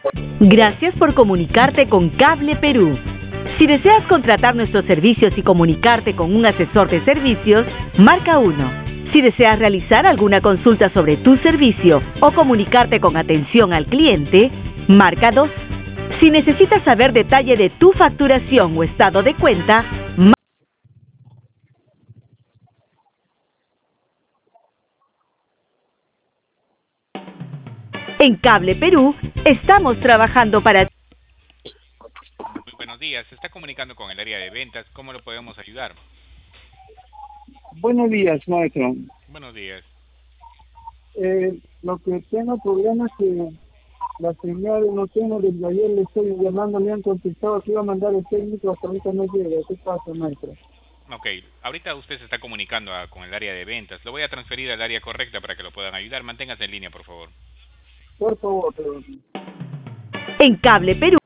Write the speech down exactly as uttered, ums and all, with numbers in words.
Gracias por comunicarte con Cable Perú. Si deseas contratar nuestros servicios y comunicarte con un asesor de servicios, marca uno. Si deseas realizar alguna consulta sobre tu servicio o comunicarte con atención al cliente, marca dos. Si necesitas saber detalle de tu facturación o estado de cuenta, marca En Cable Perú, estamos trabajando para ti. Muy buenos días, se está comunicando con el área de ventas, ¿cómo lo podemos ayudar? Buenos días, maestro. Buenos días. Eh, lo que tengo problema es que la señal no tengo, desde ayer le estoy llamando, me han contestado que iba a mandar el técnico, hasta ahorita no llega. ¿Qué pasa, maestro? Ok, ahorita usted se está comunicando a- con el área de ventas, lo voy a transferir al área correcta para que lo puedan ayudar, manténgase en línea por favor. Por favor. En Cable Perú.